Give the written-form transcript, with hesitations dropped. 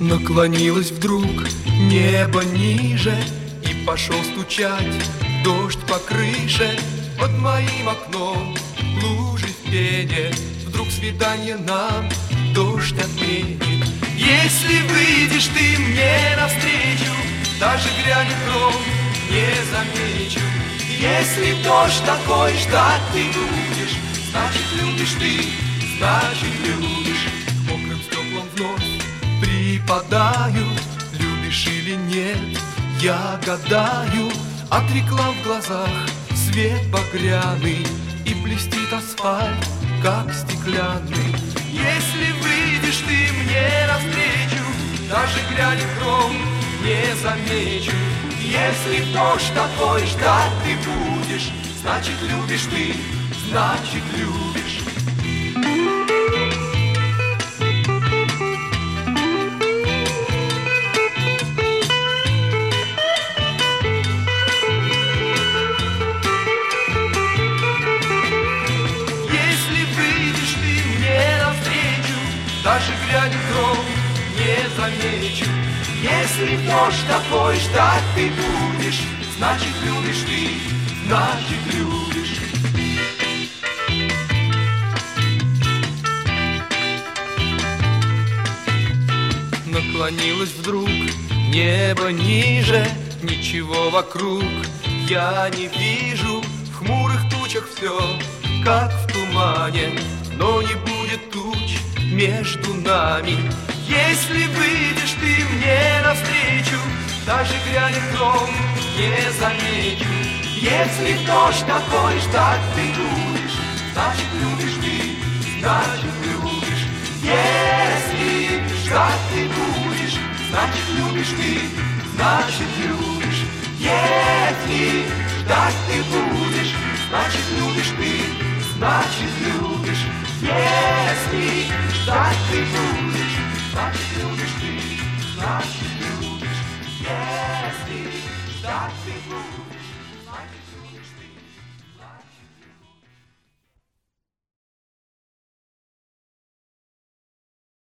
Наклонилось вдруг небо ниже, и пошел стучать дождь по крыше. Под моим окном лужи в пене. Вдруг свидание нам дождь отменит. Если выйдешь ты мне навстречу, даже грянет гром, не замечу. Если дождь такой ждать ты будешь, значит любишь ты, значит любишь. К мокрым стеклам вновь припадают. Любишь или нет, я гадаю. Отрекла в глазах свет багряный, и блестит асфальт, как стеклянный. Если выйдешь ты мне навстречу, даже грянет гром, не замечу. Если дождь такой ждать ты будешь, значит любишь ты, значит любишь. Даже грянет гром, не замечу. Если дождь такой ждать ты будешь, значит любишь ты, значит любишь. Наклонилось вдруг небо ниже, ничего вокруг я не вижу. В хмурых тучах все, как в тумане, но не будет туч между нами. Если выйдешь ты мне навстречу, даже грянет гром, не замечу. Если дождь такой ждать ты будешь, значит любишь ты, значит любишь. Если ждать ты будешь, значит любишь ты, значит любишь. Если ждать ты будешь, значит любишь ты, значит любишь. Если ждать ты будешь, значит любишь ты, значит любишь. Если ждать ты будешь.